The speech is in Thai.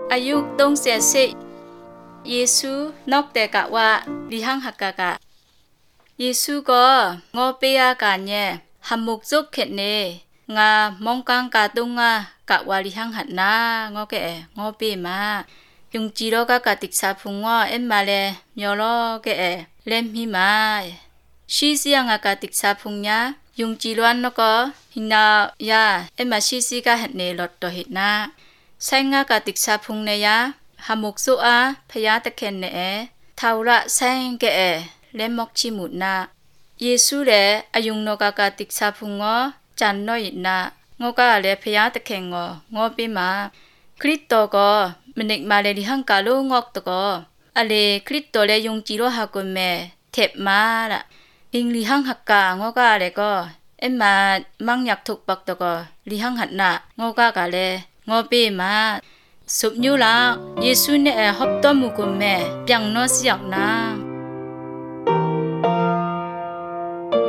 อายุต้องเสียเสเยซูนอกแต่กะว่าลิหังหักกะเยซูก็งอเปียกันเนี่ยหำมุกจุกเข็ดเนงามองกังกาตุงกะว่าลิหังหัดนางอแกงอเปีมายุงจีโรกะติกซาพุงเอ็มมาเลมยอโลแกเล่มหิมาชีเสียงกะติกซาพุงยายุงจีรวนนก็หินายาเอ็มมาชีซีกะหัดเนลอดตัวหิดนาไซงกะติกซาพุงเนยาหามุกสุพยาตะเคนเนทาวระแซงแกเลมอกชิมุนาเยซูเรอายุงนกากาติกซาพุงจันน้อยนางกาเลพยาตะเคนงอปิมาคริสโตก็มนิกมาเลลิหังกาโลงอกตก็อเลคริสโตเลยุงจิโรฮากุเมเทปมาละอิงลิหังหักกางกาเลก็เอ็มมามังอยากถูกปักตก็ลิหังหัดนางกากาเลงอปิมาสุบยูลาเยซูเนี่ยฮอบต้อมุกุมแม่เปียงนอสิยากนา